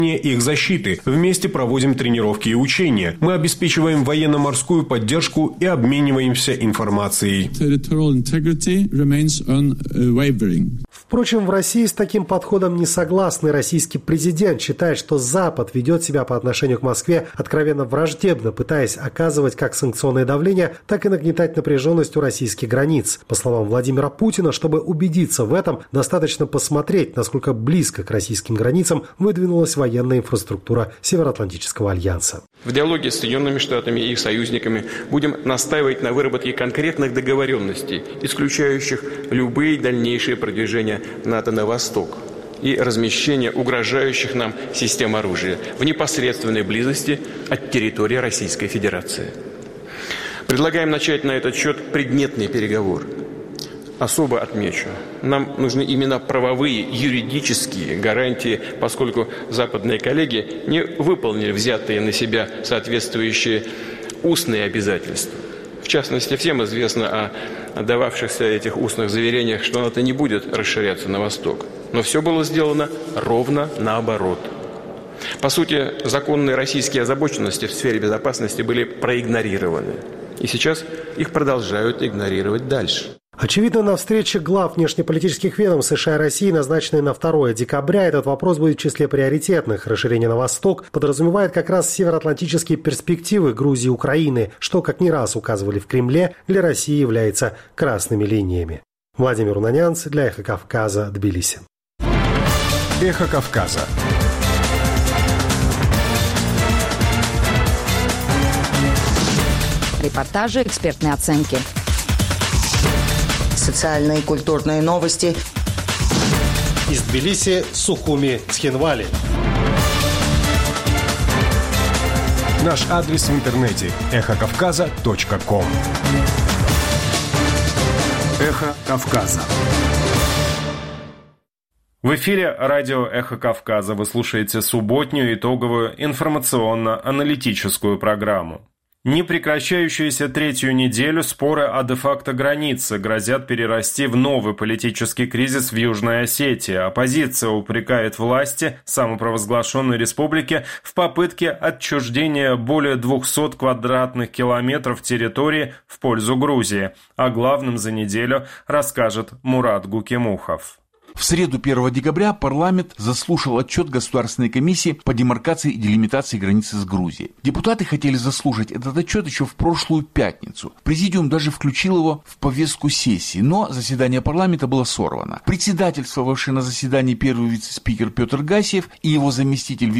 их защиты. Вместе проводим тренировки и учения. Мы обеспечиваем военно-морскую поддержку и обмениваемся информацией. Впрочем, в России с таким подходом не согласны. Российский президент считает, что Запад ведет себя по отношению к Москве откровенно враждебно, пытаясь оказывать как санкционное давление, так и нагнетать напряженность у российских границ. По словам Владимира Путина, чтобы убедиться в этом, достаточно посмотреть, насколько близко к российским границам выдвинулась военная инфраструктура Североатлантического альянса. В диалоге с Соединенными Штатами и их союзниками будем настаивать на выработке конкретных договоренностей, исключающих любые дальнейшие продвижения НАТО на восток и размещение угрожающих нам систем оружия в непосредственной близости от территории Российской Федерации. Предлагаем начать на этот счет предметный переговор. Особо отмечу, нам нужны именно правовые, юридические гарантии, поскольку западные коллеги не выполнили взятые на себя соответствующие устные обязательства. В частности, всем известно о дававшихся этих устных заверениях, что НАТО не будет расширяться на восток. Но все было сделано ровно наоборот. По сути, законные российские озабоченности в сфере безопасности были проигнорированы. И сейчас их продолжают игнорировать дальше. Очевидно, на встрече глав внешнеполитических ведомств США и России, назначенной на 2 декабря, этот вопрос будет в числе приоритетных. Расширение на восток подразумевает как раз североатлантические перспективы Грузии и Украины, что, как не раз указывали в Кремле, для России является красными линиями. Владимир Унанянц для «Эхо Кавказа», Тбилиси. «Эхо Кавказа». Репортажи, экспертные оценки. Социальные и культурные новости. Из Тбилиси, Сухуми, Цхинвали. Наш адрес в интернете – эхокавказа.ком. Эхо Кавказа. В эфире радио «Эхо Кавказа». Вы слушаете субботнюю итоговую информационно-аналитическую программу. Непрекращающиеся третью неделю споры о де-факто границе грозят перерасти в новый политический кризис в Южной Осетии. Оппозиция упрекает власти самопровозглашенной республики в попытке отчуждения более 200 квадратных километров территории в пользу Грузии. О главном за неделю расскажет Мурат Гукимухов. В среду 1 декабря парламент заслушал отчет Государственной комиссии по демаркации и делимитации границы с Грузией. Депутаты хотели заслушать этот отчет еще в прошлую пятницу. Президиум даже включил его в повестку сессии, но заседание парламента было сорвано. Председательствовавший на заседании первый вице-спикер Петр Гасиев и его заместитель